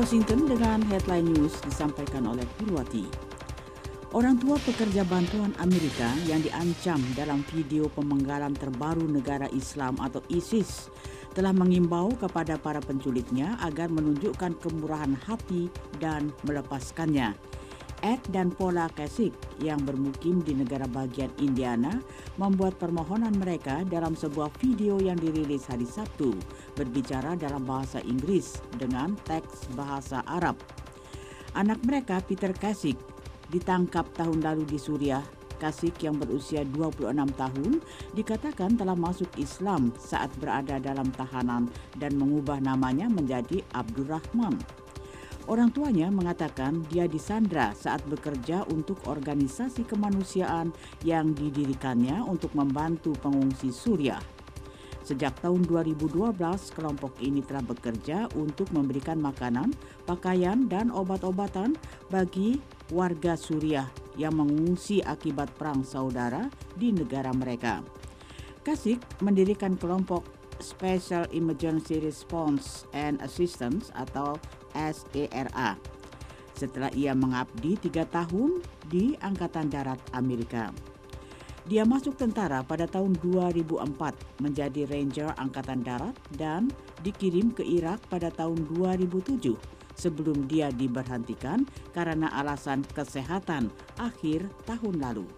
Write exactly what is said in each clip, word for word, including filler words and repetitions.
Washington dengan headline news disampaikan oleh Purwati. Orang tua pekerja bantuan Amerika yang diancam dalam video pemenggalan terbaru negara Islam atau ISIS telah mengimbau kepada para penculiknya agar menunjukkan kemurahan hati dan melepaskannya. Ed dan Paula Kasich yang bermukim di negara bagian Indiana membuat permohonan mereka dalam sebuah video yang dirilis hari Sabtu, berbicara dalam bahasa Inggris dengan teks bahasa Arab. Anak mereka, Peter Kasich, ditangkap tahun lalu di Suriah. Kasich yang berusia dua puluh enam tahun dikatakan telah masuk Islam saat berada dalam tahanan dan mengubah namanya menjadi Abdurrahman. Orang tuanya mengatakan dia disandra saat bekerja untuk organisasi kemanusiaan yang didirikannya untuk membantu pengungsi Suriah. Sejak tahun dua ribu dua belas, kelompok ini telah bekerja untuk memberikan makanan, pakaian, dan obat-obatan bagi warga Suriah yang mengungsi akibat perang saudara di negara mereka. Kasich mendirikan kelompok Special Emergency Response and Assistance atau S E R A setelah ia mengabdi tiga tahun di Angkatan Darat Amerika. Dia masuk tentara pada tahun dua ribu empat menjadi Ranger Angkatan Darat dan dikirim ke Irak pada tahun dua ribu tujuh sebelum dia diberhentikan karena alasan kesehatan akhir tahun lalu.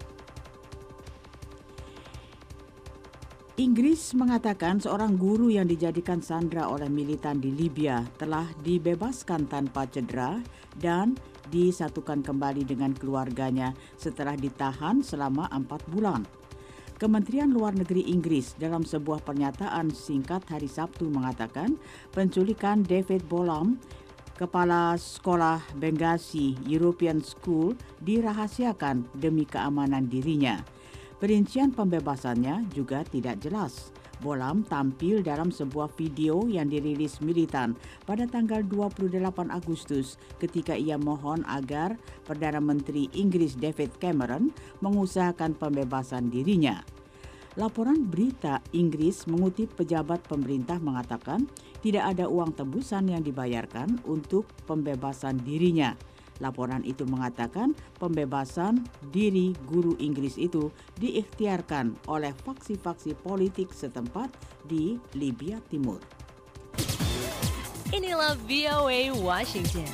Inggris mengatakan seorang guru yang dijadikan sandera oleh militan di Libya telah dibebaskan tanpa cedera dan disatukan kembali dengan keluarganya setelah ditahan selama empat bulan. Kementerian Luar Negeri Inggris dalam sebuah pernyataan singkat hari Sabtu mengatakan penculikan David Bolam, kepala sekolah Benghazi European School, dirahasiakan demi keamanan dirinya. Perincian pembebasannya juga tidak jelas. Bolam tampil dalam sebuah video yang dirilis militan pada tanggal dua puluh delapan Agustus ketika ia mohon agar Perdana Menteri Inggris David Cameron mengusahakan pembebasan dirinya. Laporan berita Inggris mengutip pejabat pemerintah mengatakan tidak ada uang tebusan yang dibayarkan untuk pembebasan dirinya. Laporan itu mengatakan pembebasan diri guru Inggris itu diikhtiarkan oleh faksi-faksi politik setempat di Libya Timur. Inilah V O A Washington.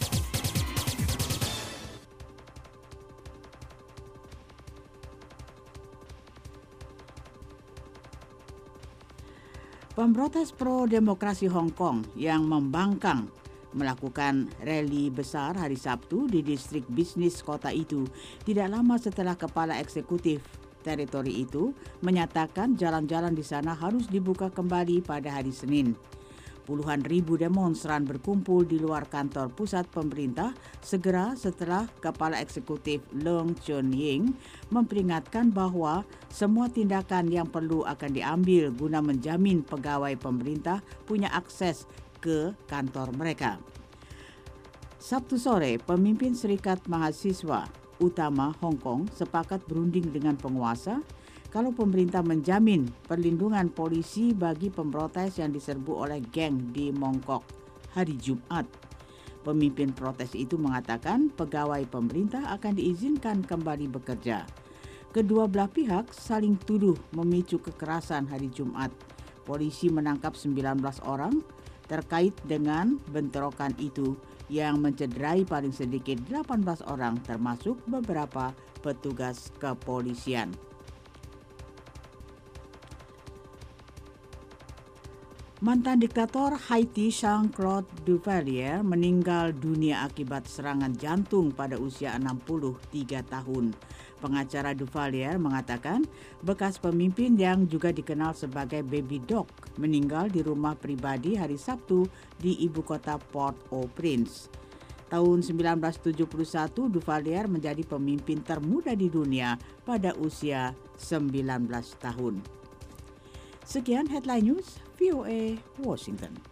Pemprotes pro-demokrasi Hong Kong yang membangkang melakukan rally besar hari Sabtu di distrik bisnis kota itu tidak lama setelah kepala eksekutif teritori itu menyatakan jalan-jalan di sana harus dibuka kembali pada hari Senin. Puluhan ribu demonstran berkumpul di luar kantor pusat pemerintah segera setelah kepala eksekutif Leung Chun-ying memperingatkan bahwa semua tindakan yang perlu akan diambil guna menjamin pegawai pemerintah punya akses ke kantor mereka. Sabtu sore, pemimpin Serikat Mahasiswa Utama Hong Kong sepakat berunding dengan penguasa kalau pemerintah menjamin perlindungan polisi bagi pemprotes yang diserbu oleh geng di Mongkok hari Jumat. Pemimpin protes itu mengatakan pegawai pemerintah akan diizinkan kembali bekerja. Kedua belah pihak saling tuduh memicu kekerasan hari Jumat. Polisi menangkap sembilan belas orang terkait dengan bentrokan itu yang mencederai paling sedikit delapan belas orang termasuk beberapa petugas kepolisian. Mantan diktator Haiti Jean-Claude Duvalier meninggal dunia akibat serangan jantung pada usia enam puluh tiga tahun. Pengacara Duvalier mengatakan bekas pemimpin yang juga dikenal sebagai Baby Doc meninggal di rumah pribadi hari Sabtu di ibu kota Port-au-Prince. Tahun sembilan belas tujuh puluh satu, Duvalier menjadi pemimpin termuda di dunia pada usia sembilan belas tahun. Sekian headline news V O A Washington.